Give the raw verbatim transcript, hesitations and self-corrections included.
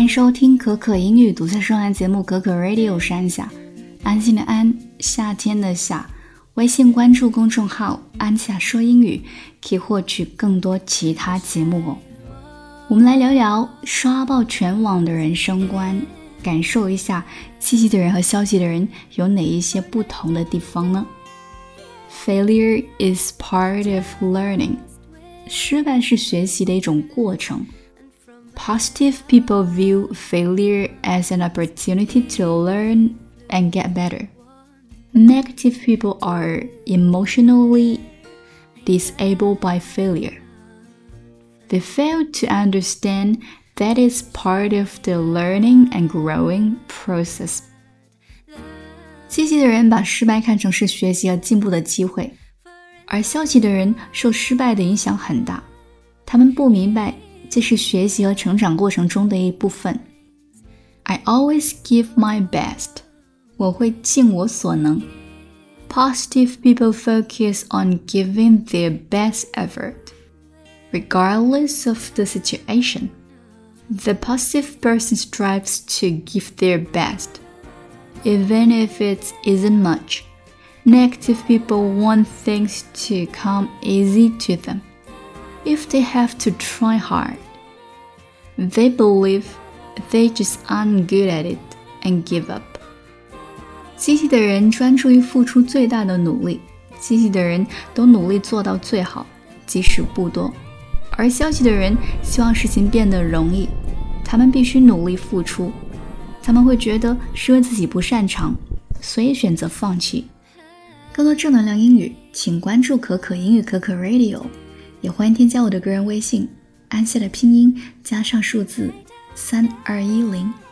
欢迎收听可可英语独家声兰节目可可 Radio 山下，安心的安，夏天的夏。微信关注公众号安夏说英语，可以获取更多其他节目哦。我们来聊聊刷爆全网的人生观，感受一下积极的人和消极的人有哪一些不同的地方呢？ Failure is part of learning. 失败是学习的一种过程。Positive people view failure as an opportunity to learn and get better. Negative people are emotionally disabled by failure. They fail to understand that it's part of the learning and growing process. 积极的人把失败看成是学习和进步的机会，而消极的人受失败的影响很大，他们不明白这是学习和成长过程中的一部分。 I always give my best. 我会尽我所能。 Positive people focus on giving their best effort, regardless of the situation. The positive person strives to give their best, even if it isn't much. Negative people want things to come easy to them.If they have to try hard, they believe they just aren't good at it and give up. 积极的人专注于付出最大的努力，积极的人都努力做到最好，即使不多。而消极的人希望事情变得容易，他们必须努力付出，他们会觉得是因为自己不擅长，所以选择放弃。更多正能量英语，请关注可可英语可可 Radio，也欢迎添加我的个人微信，安夏的拼音加上数字三二一零。